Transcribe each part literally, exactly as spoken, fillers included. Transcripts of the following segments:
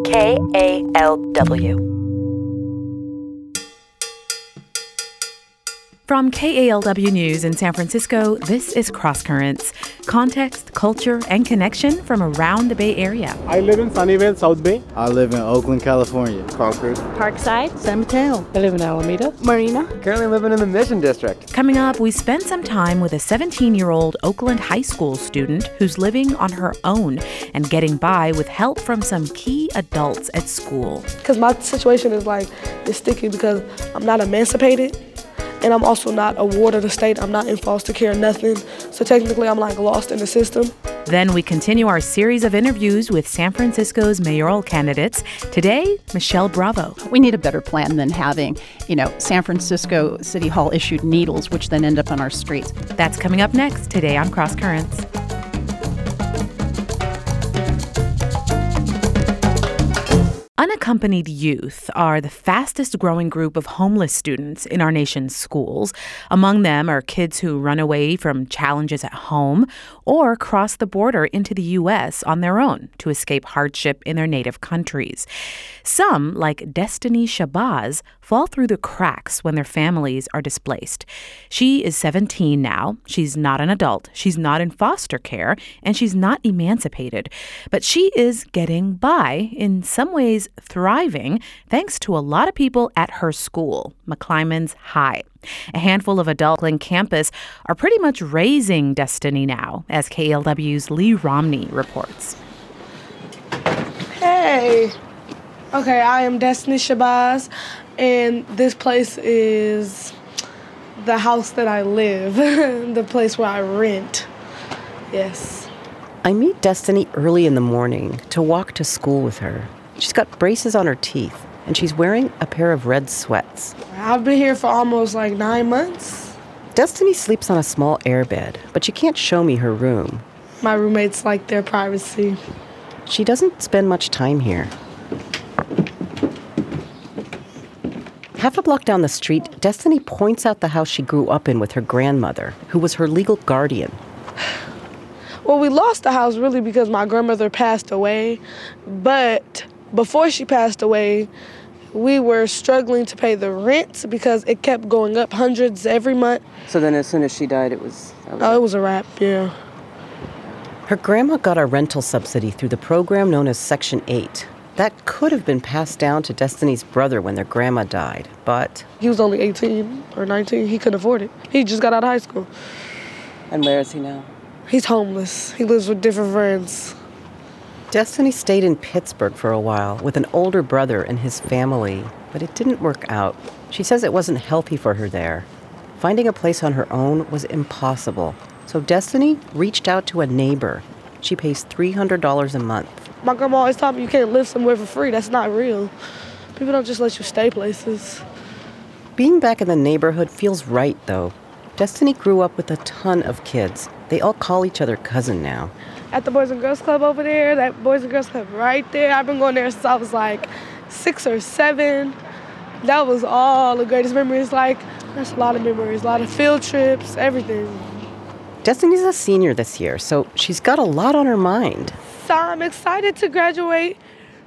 K A L W. From K A L W News in San Francisco, this is Cross Currents. Context, culture, and connection from around the Bay Area. I live in Sunnyvale, South Bay. I live in Oakland, California. Concord. Parkside. San Mateo. I live in Alameda. Marina. Currently living in the Mission District. Coming up, we spend some time with a seventeen-year-old Oakland high school student who's living on her own and getting by with help from some key adults at school. Because my situation is like, it's sticky because I'm not emancipated. And I'm also not a ward of the state. I'm not in foster care, nothing. So technically, I'm like lost in the system. Then we continue our series of interviews with San Francisco's mayoral candidates. Today, Michelle Bravo. We need a better plan than having, you know, San Francisco City Hall issued needles, which then end up on our streets. That's coming up next today on Cross Currents. Unaccompanied youth are the fastest growing group of homeless students in our nation's schools. Among them are kids who run away from challenges at home or cross the border into the U S on their own to escape hardship in their native countries. Some, like Destiny Shabazz, fall through the cracks when their families are displaced. She is seventeen now. She's not an adult. She's not in foster care, and she's not emancipated. But she is getting by, in some ways thriving, thanks to a lot of people at her school, McClymonds High. A handful of adults on campus are pretty much raising Destiny now, as K A L W's Lee Romney reports. Hey. Okay, I am Destiny Shabazz, and this place is the house that I live, the place where I rent. Yes. I meet Destiny early in the morning to walk to school with her. She's got braces on her teeth, and she's wearing a pair of red sweats. I've been here for almost like nine months. Destiny sleeps on a small airbed, but she can't show me her room. My roommates like their privacy. She doesn't spend much time here. Half a block down the street, Destiny points out the house she grew up in with her grandmother, who was her legal guardian. Well, we lost the house really because my grandmother passed away, but before she passed away, we were struggling to pay the rent because it kept going up hundreds every month. So then as soon as she died, it was... That was oh, it. it was a wrap, yeah. Her grandma got a rental subsidy through the program known as Section eight. That could have been passed down to Destiny's brother when their grandma died, but... He was only eighteen or nineteen. He couldn't afford it. He just got out of high school. And where is he now? He's homeless. He lives with different friends. Destiny stayed in Pittsburgh for a while with an older brother and his family, but it didn't work out. She says it wasn't healthy for her there. Finding a place on her own was impossible, so Destiny reached out to a neighbor. She pays three hundred dollars a month. My grandma always taught me you can't live somewhere for free. That's not real. People don't just let you stay places. Being back in the neighborhood feels right, though. Destiny grew up with a ton of kids. They all call each other cousin now. At the Boys and Girls Club over there, that Boys and Girls Club right there, I've been going there since I was like six or seven. That was all the greatest memories. Like, that's a lot of memories, a lot of field trips, everything. Destiny's a senior this year, so she's got a lot on her mind. So I'm excited to graduate,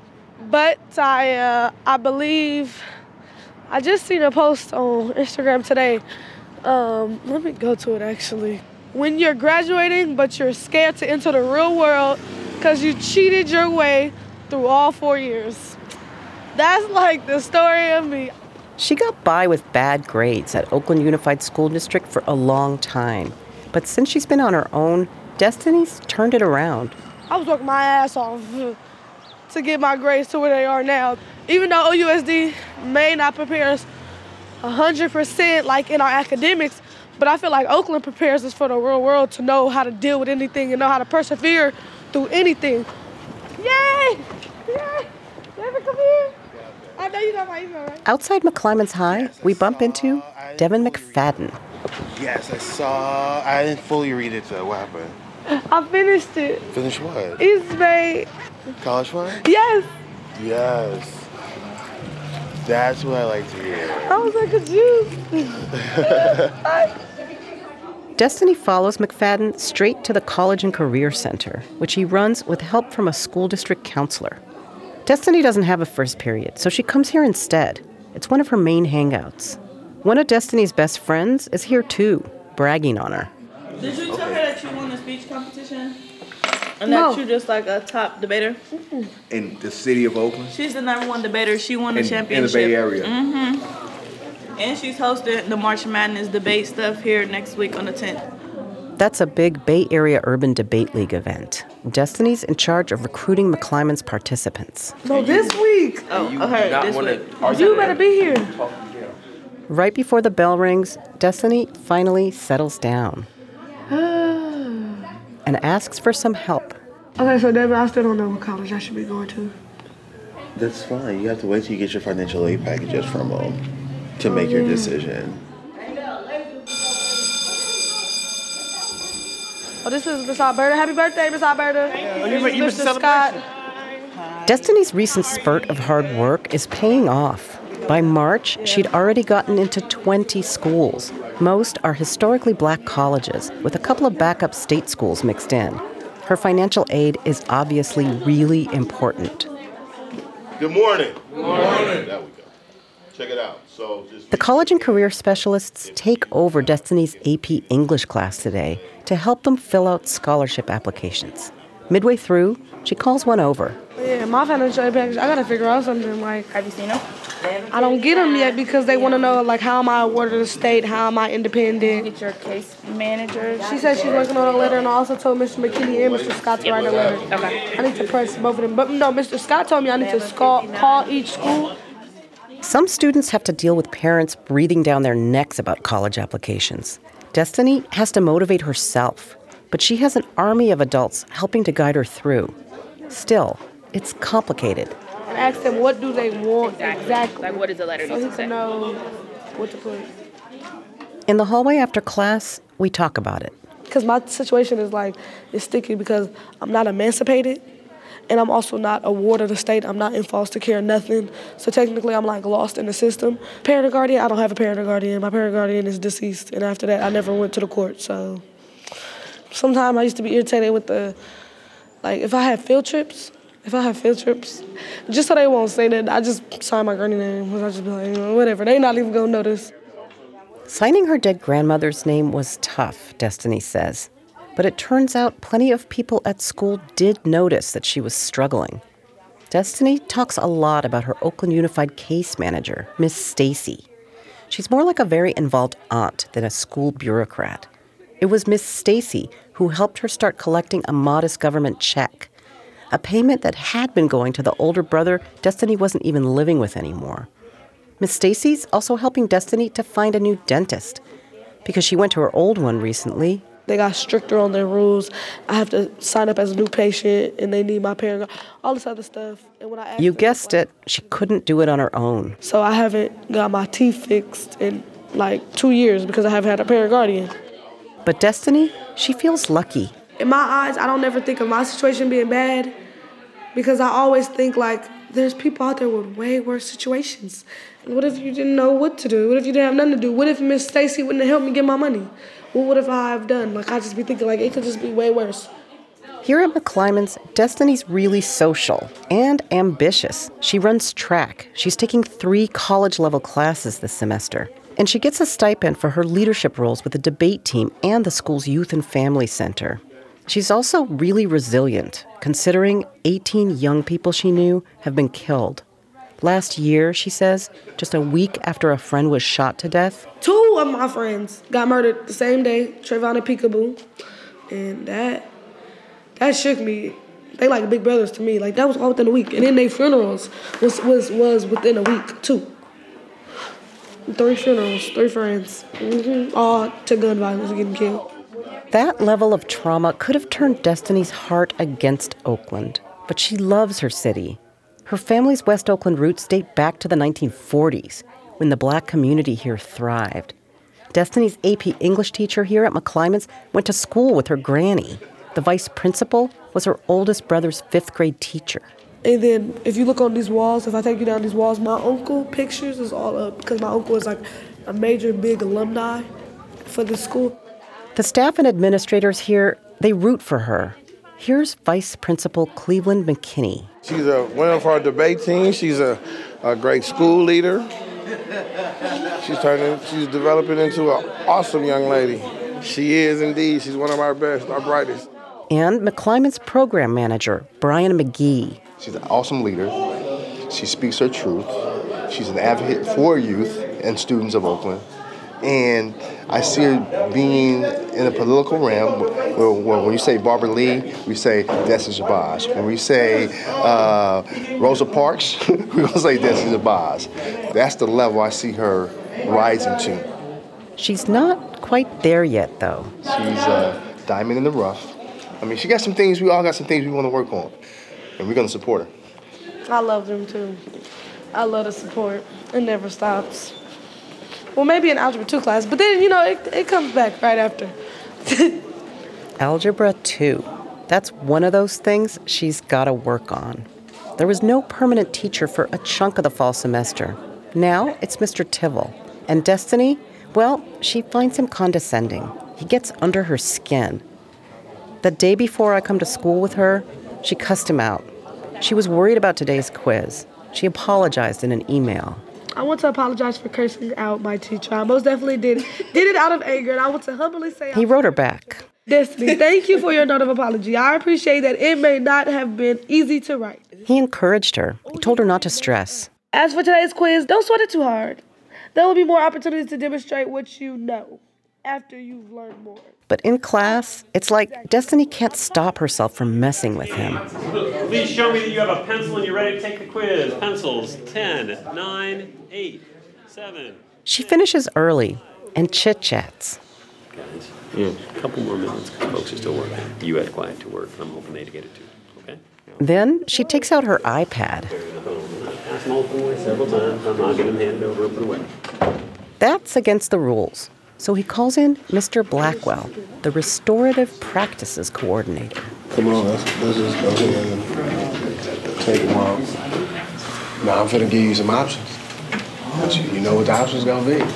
but I uh, I believe, I just seen a post on Instagram today. Um, let me go to it actually. When you're graduating, but you're scared to enter the real world because you cheated your way through all four years. That's like the story of me. She got by with bad grades at Oakland Unified School District for a long time. But since she's been on her own, Destiny's turned it around. I was working my ass off to get my grades to where they are now. Even though O U S D may not prepare us one hundred percent like in our academics, but I feel like Oakland prepares us for the real world to know how to deal with anything and know how to persevere through anything. Yay! Yay! Devin, come here. I know you got my email, right? Outside McClymonds High, Yes, we bump saw, into Devin McFadden. Yes, I saw. I didn't fully read it, though. What happened? I finished it. Finish what? East Bay. College fund? Yes. Yes. That's what I like to hear. I was like a Jew. Destiny follows McFadden straight to the College and Career Center, which he runs with help from a school district counselor. Destiny doesn't have a first period, so she comes here instead. It's one of her main hangouts. One of Destiny's best friends is here too, bragging on her. Did you tell her that you won the speech competition? And No. that you're just like a top debater? In the city of Oakland? She's the number one debater. She won the In, championship. in the Bay Area? Mm-hmm. And she's hosting the March Madness debate stuff here next week on the tenth. That's a big Bay Area Urban Debate League event. Destiny's in charge of recruiting McClymonds participants. No, this week. Oh, You okay, not this wanna- week. are You better be here. Right before the bell rings, Destiny finally settles down and asks for some help. Okay, so David, I still don't know what college I should be going to. That's fine. You have to wait till you get your financial aid packages from them to make your decision. Oh, this is Miss Alberta. Happy birthday, Miss Alberta. you missed- you missed the Mister Scott. Destiny's recent spurt of hard work is paying off. By March, she'd already gotten into twenty schools. Most are historically black colleges, with a couple of backup state schools mixed in. Her financial aid is obviously really important. Good morning. Good morning. There we go. Check it out. So just The college and career specialists take over Destiny's A P English class today to help them fill out scholarship applications. Midway through, she calls one over. Yeah, my financial aid package, I gotta figure out something like, Have you seen them? I don't get them yet because they want to know, like, how am I awarded a state? How am I independent? Get your case manager. She said she's working on a letter, and I also told Mister McKinney and Mister Scott to write a letter. Okay. I need to press both of them. But no, Mister Scott told me I need to call, call each school. Some students have to deal with parents breathing down their necks about college applications. Destiny has to motivate herself, but she has an army of adults helping to guide her through. Still, it's complicated. And ask them what do they want exactly. Like, what does the letter So need he to say? can know what to put. In the hallway after class, we talk about it. Because my situation is like, it's sticky because I'm not emancipated. And I'm also not a ward of the state. I'm not in foster care, nothing. So technically, I'm like lost in the system. Parent or guardian, I don't have a parent or guardian. My parent or guardian is deceased. And after that, I never went to the court. So sometimes I used to be irritated with the, like, if I had field trips, if I have field trips, just so they won't say that, I just sign my guardian name. I just be like, you know, whatever. They not even gonna notice. Signing her dead grandmother's name was tough, Destiny says. But it turns out plenty of people at school did notice that she was struggling. Destiny talks a lot about her Oakland Unified case manager, Miss Stacy. She's more like a very involved aunt than a school bureaucrat. It was Miss Stacy who helped her start collecting a modest government check, a payment that had been going to the older brother Destiny wasn't even living with anymore. Miss Stacy's also helping Destiny to find a new dentist, because she went to her old one recently. They got stricter on their rules. I have to sign up as a new patient, and they need my parent, all this other stuff. And when I asked You them, guessed it, she couldn't do it on her own. So I haven't got my teeth fixed in like two years because I haven't had a parent guardian. But Destiny, she feels lucky. In my eyes, I don't never think of my situation being bad because I always think like there's people out there with way worse situations. What if you didn't know what to do? What if you didn't have nothing to do? What if Miss Stacy wouldn't have helped me get my money? What would have I have done? Like I just be thinking like it could just be way worse. Here at McClymonds, Destiny's really social and ambitious. She runs track. She's taking three college-level classes this semester. And she gets a stipend for her leadership roles with the debate team and the school's youth and family center. She's also really resilient, considering eighteen young people she knew have been killed. Last year, she says, just a week after a friend was shot to death. Two of my friends got murdered the same day, Trayvon and Peekaboo. And that, that shook me. They like big brothers to me. Like, that was all within a week. And then their funerals was, was, was within a week, too. Three funerals, three friends. Mm-hmm. All to gun violence and getting killed. That level of trauma could have turned Destiny's heart against Oakland. But she loves her city. Her family's West Oakland roots date back to the nineteen forties, when the black community here thrived. Destiny's A P English teacher here at McClymonds went to school with her granny. The vice principal was her oldest brother's fifth grade teacher. And then if you look on these walls, if I take you down these walls, my uncle pictures is all up because my uncle is like a major big alumni for the school. The staff and administrators here, they root for her. Here's Vice Principal Cleveland McKinney. She's a winner for our debate team. She's a, a great school leader. She's turning, she's developing into an awesome young lady. She is indeed. She's one of our best, our brightest. And McClymonds program manager, Brian McGee. She's an awesome leader. She speaks her truth. She's an advocate for youth and students of Oakland. And I see her being in a political realm where, where when you say Barbara Lee, we say Destiny Shabazz. When we say uh, Rosa Parks, we're going to say Destiny Shabazz. That's the level I see her rising to. She's not quite there yet, though. She's a diamond in the rough. I mean, she got some things, we all got some things we want to work on. And we're going to support her. I love them, too. I love the support. It never stops. Well, maybe in Algebra two class, but then, you know, it, it comes back right after. Algebra two. That's one of those things she's got to work on. There was no permanent teacher for a chunk of the fall semester. Now it's Mister Tivell. And Destiny, well, she finds him condescending. He gets under her skin. The day before I come to school with her, she cussed him out. She was worried about today's quiz. She apologized in an email. I want to apologize for cursing out my teacher. I most definitely did. Did it out of anger, and I want to humbly say... He wrote her back. Destiny, thank you for your note of apology. I appreciate that it may not have been easy to write. He encouraged her. He told her not to stress. As for today's quiz, don't sweat it too hard. There will be more opportunities to demonstrate what you know after you've learned more. But in class, it's like Destiny can't stop herself from messing with him. Please show me that you have a pencil and you're ready to take the quiz. Pencils, ten, nine, eight, seven. She finishes early and chit-chats. Guys, yeah. A couple more minutes because folks are still working. You had quiet to work, and I'm hoping they get it too, okay? Then she takes out her iPad. Pass them all away several times. I'm not going to hand it over and put it away. That's against the rules. So he calls in Mister Blackwell, the Restorative Practices Coordinator. Come on, let's, let's just go ahead and take them off. Now I'm finna give you some options. But you, you know what the options gonna be.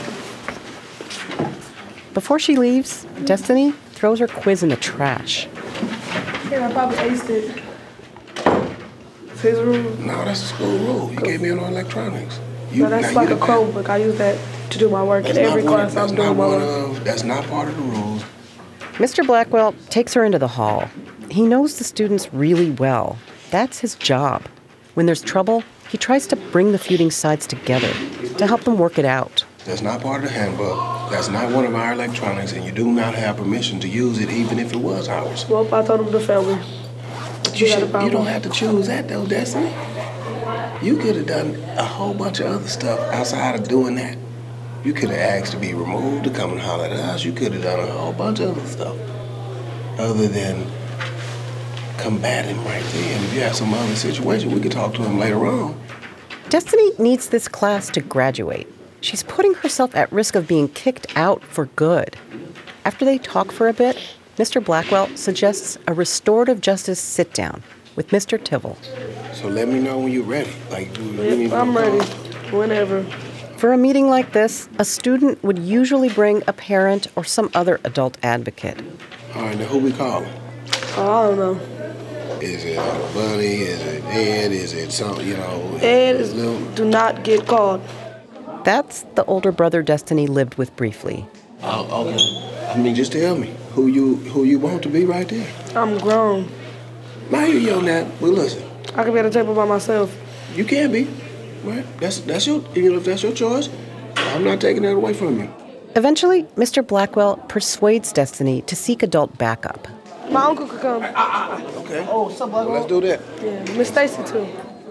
Before she leaves, Destiny throws her quiz in the trash. Yeah, I probably aced it. It's his rule. No, that's a school rule. You gave me an electronics. You, no, that's like a Chromebook. I use that to do my work. In every class I'm doing my work. That's not part of the rules. Mister Blackwell takes her into the hall. He knows the students really well. That's his job. When there's trouble, he tries to bring the feuding sides together to help them work it out. That's not part of the handbook. That's not one of our electronics, and you do not have permission to use it even if it was ours. Well, I told him the family. You, should, you don't have to choose that, though, Destiny. You could have done a whole bunch of other stuff outside of doing that. You could have asked to be removed, to come and holler at us. You could have done a whole bunch of other stuff other than combat him right there. And if you have some other situation, we could talk to him later on. Destiny needs this class to graduate. She's putting herself at risk of being kicked out for good. After they talk for a bit, Mister Blackwell suggests a restorative justice sit-down with Mister Tivell. So let me know when you're ready. Like, yep, I'm ready. Whenever. For a meeting like this, a student would usually bring a parent or some other adult advocate. All right, now who we calling? Oh, I don't know. Is it Uncle Bunny? Is it Ed? Is it something, you know? Ed is, do not get called. That's the older brother Destiny lived with briefly. Oh, okay. I mean, just tell me who you who you want to be right there. I'm grown. Now you yelling at. Well, listen. I can be at the table by myself. You can be. Right? That's that's your you know if that's your choice. I'm not taking that away from you. Eventually, Mister Blackwell persuades Destiny to seek adult backup. My uncle could come. Okay. Oh, what's up, Blackwell? Well, let's do that. Yeah, Miss Stacy too.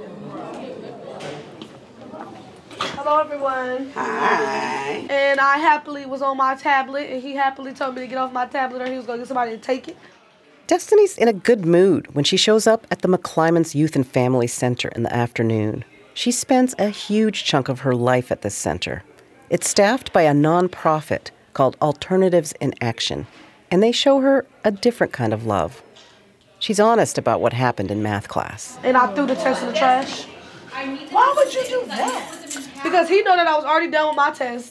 Hello, everyone. Hi. And I happily was on my tablet, and he happily told me to get off my tablet, or he was going to get somebody to take it. Destiny's in a good mood when she shows up at the McClymonds Youth and Family Center in the afternoon. She spends a huge chunk of her life at this center. It's staffed by a nonprofit called Alternatives in Action, and they show her a different kind of love. She's honest about what happened in math class. And I threw the test in the trash. Why would you do that? Because he knew that I was already done with my test,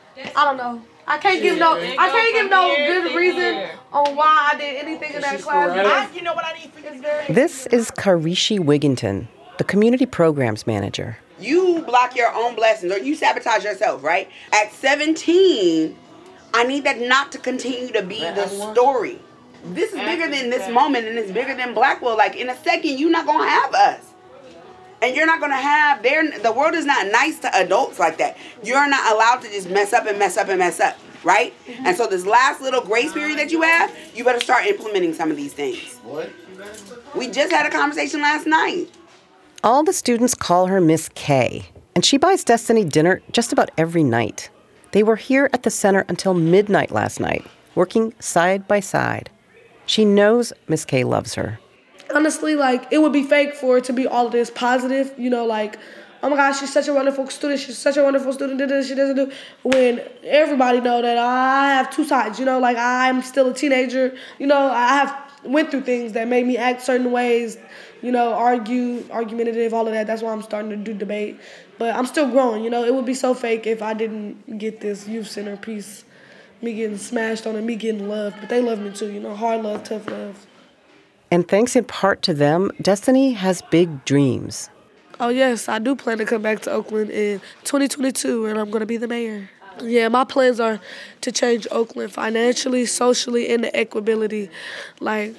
I don't know. I can't give no. I can't give no good reason on why I did anything in that class. I, you know what I need for you. This is Karishi Wigginton, the community programs manager. You block your own blessings or you sabotage yourself, right? At seventeen, I need that not to continue to be the story. This is bigger than this moment and it's bigger than Blackwell. Like in a second, you're not gonna have us. And you're not gonna have, the world is not nice to adults like that. You're not allowed to just mess up and mess up and mess up, right? Mm-hmm. And so this last little grace period that you have, you better start implementing some of these things. What? We just had a conversation last night. All the students call her Miss K, and she buys Destiny dinner just about every night. They were here at the center until midnight last night, working side by side. She knows Miss K loves her. Honestly, like, it would be fake for it to be all of this positive, you know, like, oh my gosh, she's such a wonderful student, she's such a wonderful student, she doesn't do, when everybody know that I have two sides, you know, like, I'm still a teenager, you know, I have went through things that made me act certain ways, you know, argue, argumentative, all of that. That's why I'm starting to do debate. But I'm still growing, you know. It would be so fake if I didn't get this youth center piece, me getting smashed on and me getting loved. But they love me too, you know, hard love, tough love. And thanks in part to them, Destiny has big dreams. Oh, yes, I do plan to come back to Oakland in twenty twenty-two, and I'm going to be the mayor. Yeah, my plans are to change Oakland financially, socially, and the equability. Like,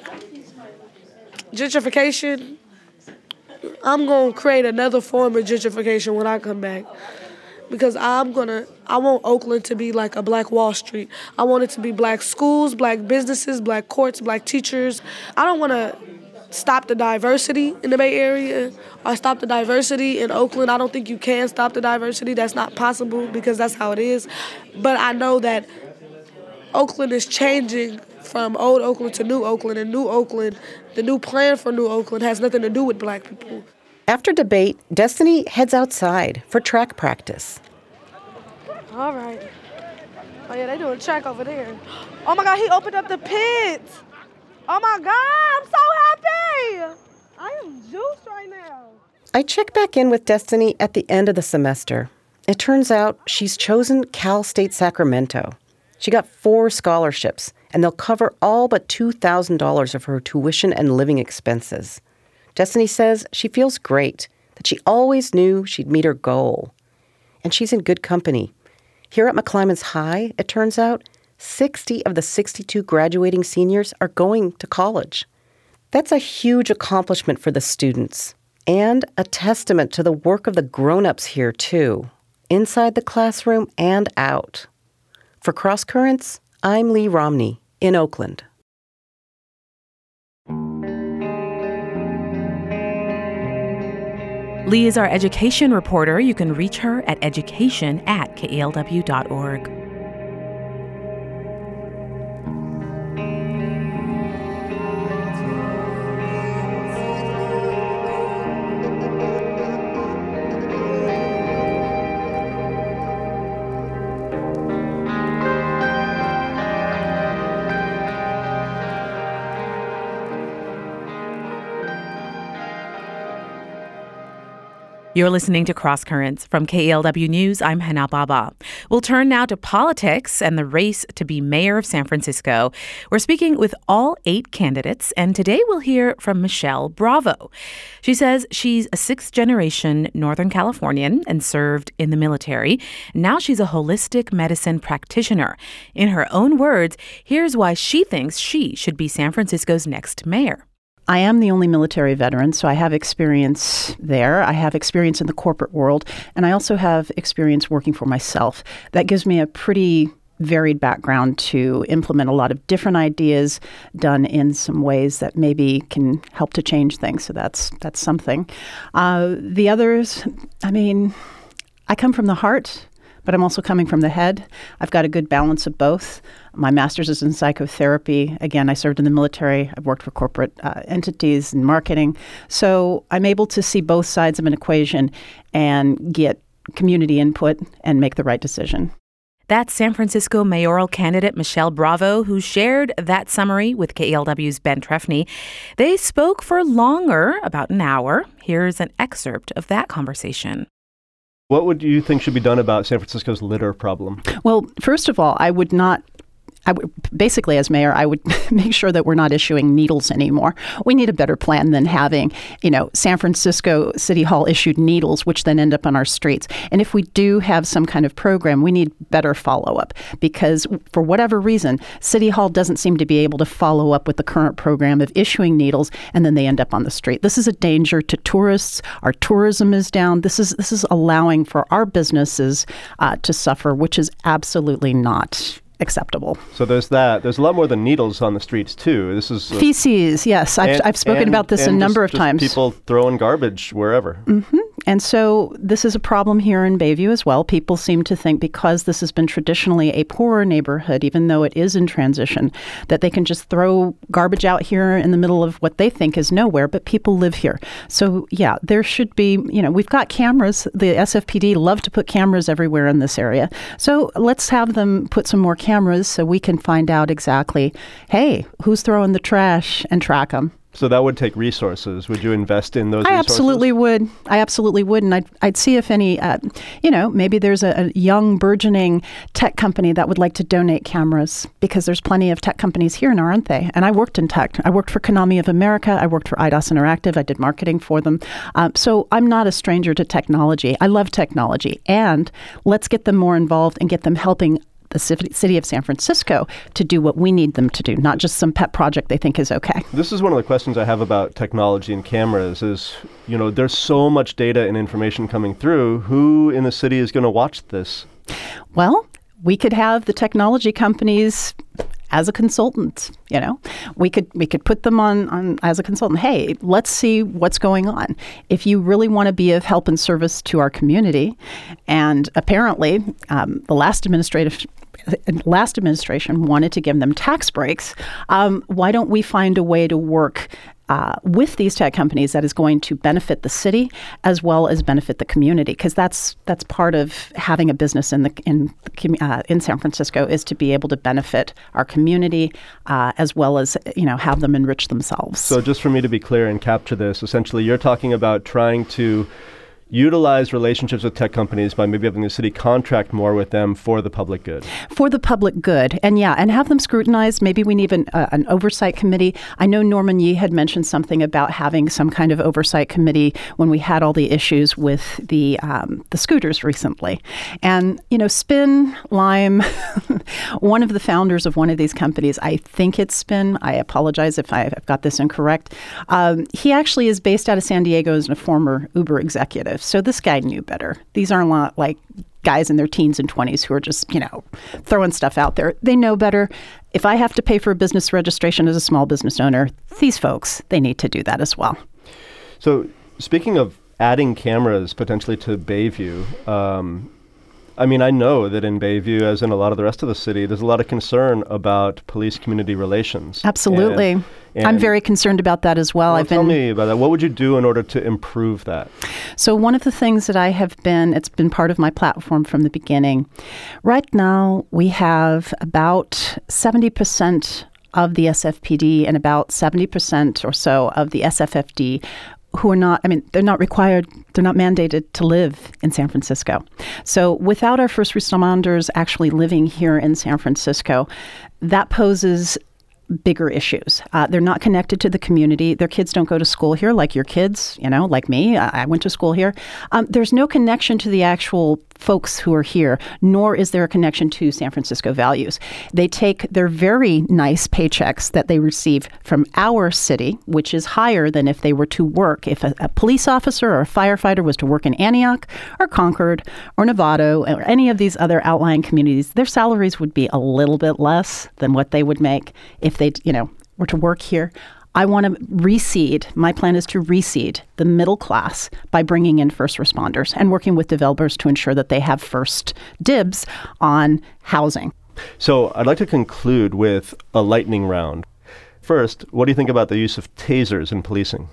gentrification, I'm going to create another form of gentrification when I come back. Because I'm going to, I want Oakland to be like a black Wall Street. I want it to be black schools, black businesses, black courts, black teachers. I don't want to stop the diversity in the Bay Area or stop the diversity in Oakland. I don't think you can stop the diversity. That's not possible because that's how it is. But I know that Oakland is changing from old Oakland to new Oakland, and new Oakland, the new plan for new Oakland has nothing to do with black people. After debate, Destiny heads outside for track practice. All right. Oh, yeah, they doing track over there. Oh, my God, he opened up the pit. Oh, my God, I'm so happy. I am juiced right now. I check back in with Destiny at the end of the semester. It turns out she's chosen Cal State Sacramento. She got four scholarships, and they'll cover all but two thousand dollars of her tuition and living expenses. Destiny says she feels great, that she always knew she'd meet her goal. And she's in good company. Here at McClymonds High, it turns out, sixty of the sixty-two graduating seniors are going to college. That's a huge accomplishment for the students, and a testament to the work of the grown-ups here, too, inside the classroom and out. For Cross Currents, I'm Lee Romney in Oakland. Lee is our education reporter. You can reach her at education at K A L W dot org. You're listening to Cross Currents from K A L W News. I'm Hana Baba. We'll turn now to politics and the race to be mayor of San Francisco. We're speaking with all eight candidates, and today we'll hear from Michelle Bravo. She says she's a sixth-generation Northern Californian and served in the military. Now she's a holistic medicine practitioner. In her own words, here's why she thinks she should be San Francisco's next mayor. I am the only military veteran, so I have experience there. I have experience in the corporate world, and I also have experience working for myself. That gives me a pretty varied background to implement a lot of different ideas done in some ways that maybe can help to change things. So that's that's something. Uh, the others, I mean, I come from the heart, but I'm also coming from the head. I've got a good balance of both. My master's is in psychotherapy. Again, I served in the military. I've worked for corporate uh, entities and marketing. So I'm able to see both sides of an equation and get community input and make the right decision. That's San Francisco mayoral candidate Michelle Bravo, who shared that summary with K A L W's Ben Trefny. They spoke for longer, about an hour. Here's an excerpt of that conversation. What would you think should be done about San Francisco's litter problem? Well, first of all, I would not I w- basically, as mayor, I would make sure that we're not issuing needles anymore. We need a better plan than having, you know, San Francisco City Hall issued needles, which then end up on our streets. And if we do have some kind of program, we need better follow-up because for whatever reason, City Hall doesn't seem to be able to follow up with the current program of issuing needles, and then they end up on the street. This is a danger to tourists. Our tourism is down. This is this is allowing for our businesses uh, to suffer, which is absolutely not acceptable. So there's that. There's a lot more than needles on the streets too. This is uh, feces. Yes, I've, and, I've spoken and, about this a number just, of times. Just people throwing garbage wherever. Mm-hmm. And so this is a problem here in Bayview as well. People seem to think because this has been traditionally a poorer neighborhood, even though it is in transition, that they can just throw garbage out here in the middle of what they think is nowhere, but people live here. So yeah, there should be, you know, we've got cameras. The S F P D love to put cameras everywhere in this area. So let's have them put some more cameras so we can find out exactly, hey, who's throwing the trash and track them. So that would take resources. Would you invest in those I resources? absolutely would. I absolutely would. And I'd, I'd see if any, uh, you know, maybe there's a, a young burgeoning tech company that would like to donate cameras because there's plenty of tech companies here now, aren't they? And I worked in tech. I worked for Konami of America. I worked for I D O S Interactive. I did marketing for them. Um, so I'm not a stranger to technology. I love technology. And let's get them more involved and get them helping the city of San Francisco to do what we need them to do, not just some pet project they think is okay. This is one of the questions I have about technology and cameras is, you know, there's so much data and information coming through. Who in the city is going to watch this? Well, we could have the technology companies as a consultant, you know. We could we could put them on, on as a consultant. Hey, let's see what's going on. If you really want to be of help and service to our community, and apparently um, the last administrative last administration wanted to give them tax breaks, um, why don't we find a way to work Uh, with these tech companies that is going to benefit the city as well as benefit the community, because that's that's part of having a business in the in uh, in San Francisco is to be able to benefit our community uh, as well as, you know, have them enrich themselves. So just for me to be clear and capture this, essentially you're talking about trying to utilize relationships with tech companies by maybe having the city contract more with them for the public good. For the public good. And yeah, and have them scrutinized. Maybe we need an, uh, an oversight committee. I know Norman Yee had mentioned something about having some kind of oversight committee when we had all the issues with the um, the scooters recently. And, you know, Spin, Lime, one of the founders of one of these companies, I think it's Spin. I apologize if I've got this incorrect. Um, he actually is based out of San Diego as a former Uber executive. So this guy knew better. These aren't not like guys in their teens and twenties who are just, you know, throwing stuff out there. They know better. If I have to pay for a business registration as a small business owner, these folks, they need to do that as well. So speaking of adding cameras potentially to Bayview, um, I mean, I know that in Bayview, as in a lot of the rest of the city, there's a lot of concern about police-community relations. Absolutely. And, and I'm very concerned about that as well. well I've tell been, me about that. What would you do in order to improve that? So one of the things that I have been, it's been part of my platform from the beginning. Right now, we have about seventy percent of the S F P D and about seventy percent or so of the S F F D who are not, I mean, they're not required, they're not mandated to live in San Francisco. So without our first responders actually living here in San Francisco, that poses bigger issues. Uh, they're not connected to the community. Their kids don't go to school here like your kids, you know, like me. I, I went to school here. Um, there's no connection to the actual folks who are here, nor is there a connection to San Francisco values. They take their very nice paychecks that they receive from our city, which is higher than if they were to work. If a, a police officer or a firefighter was to work in Antioch or Concord or Novato or any of these other outlying communities, their salaries would be a little bit less than what they would make if they, you know, were to work here. I want to reseed, my plan is to reseed the middle class by bringing in first responders and working with developers to ensure that they have first dibs on housing. So I'd like to conclude with a lightning round. First, what do you think about the use of tasers in policing?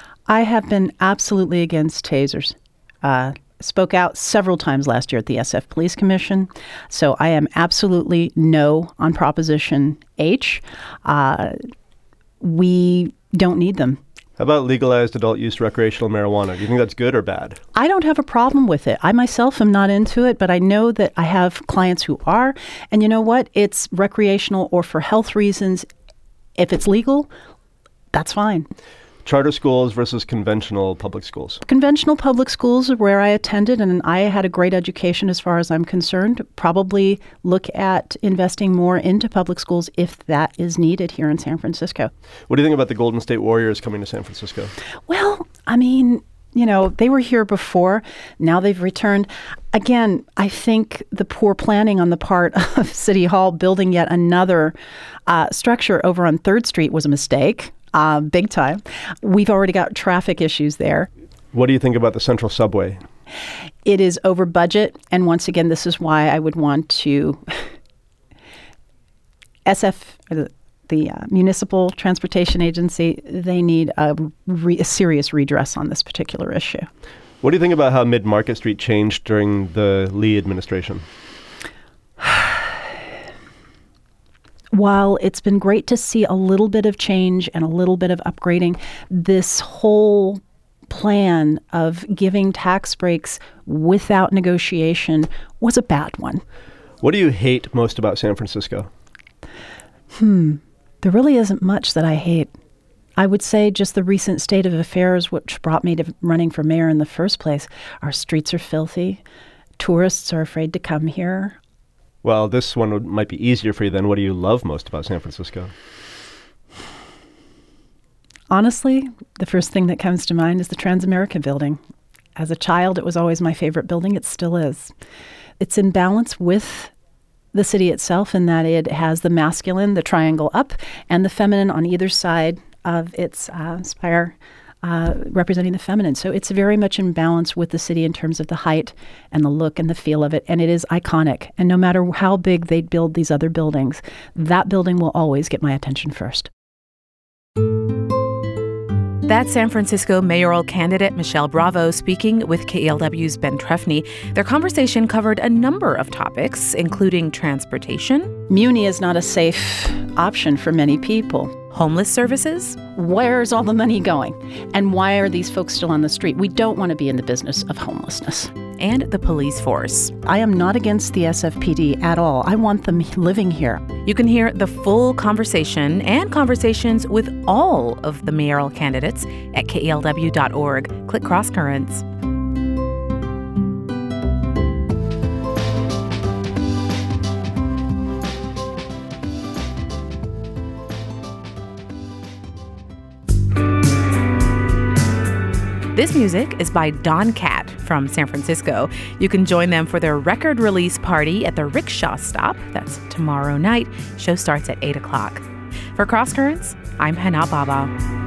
I have been absolutely against tasers. Uh, spoke out several times last year at the S F Police Commission. So I am absolutely no on Proposition H. Uh, we don't need them. How about legalized adult use recreational marijuana? Do you think that's good or bad? I don't have a problem with it. I myself am not into it, but I know that I have clients who are. And you know what? It's recreational or for health reasons. If it's legal, that's fine. Charter schools versus conventional public schools. Conventional public schools are where I attended, and I had a great education as far as I'm concerned. Probably look at investing more into public schools if that is needed here in San Francisco. What do you think about the Golden State Warriors coming to San Francisco? Well, I mean, you know, they were here before. Now they've returned. Again, I think the poor planning on the part of City Hall building yet another uh, structure over on third Street was a mistake. Uh, big time. We've already got traffic issues there. What do you think about the Central Subway? It is over budget. And once again, this is why I would want to S F, the, the uh, Municipal Transportation Agency, they need a, re, a serious redress on this particular issue. What do you think about how Mid-Market Street changed during the Lee administration? While it's been great to see a little bit of change and a little bit of upgrading, this whole plan of giving tax breaks without negotiation was a bad one. What do you hate most about San Francisco? Hmm. There really isn't much that I hate. I would say just the recent state of affairs, which brought me to running for mayor in the first place. Our streets are filthy. Tourists are afraid to come here. Well, this one would, might be easier for you then. What do you love most about San Francisco? Honestly, the first thing that comes to mind is the Transamerica building. As a child, it was always my favorite building. It still is. It's in balance with the city itself in that it has the masculine, the triangle up, and the feminine on either side of its uh, spire. Uh, representing the feminine. So it's very much in balance with the city in terms of the height and the look and the feel of it. And it is iconic. And no matter how big they build these other buildings, that building will always get my attention first. That's San Francisco mayoral candidate Michelle Bravo speaking with K E L W's Ben Trefny. Their conversation covered a number of topics, including transportation. Muni is not a safe option for many people. Homeless services. Where's all the money going? And why are these folks still on the street? We don't want to be in the business of homelessness. And the police force. I am not against the S F P D at all. I want them living here. You can hear the full conversation and conversations with all of the mayoral candidates at K E L W dot org. Click Cross Currents. This music is by Don Cat from San Francisco. You can join them for their record release party at the Rickshaw Stop. That's tomorrow night. Show starts at eight o'clock. For Cross Currents, I'm Hana Baba.